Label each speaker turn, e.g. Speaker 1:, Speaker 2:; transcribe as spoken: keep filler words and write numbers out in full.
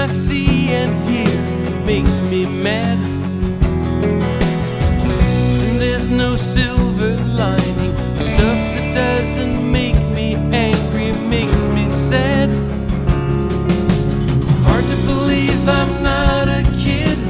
Speaker 1: I see and hear makes me mad. And there's no silver lining, the stuff that doesn't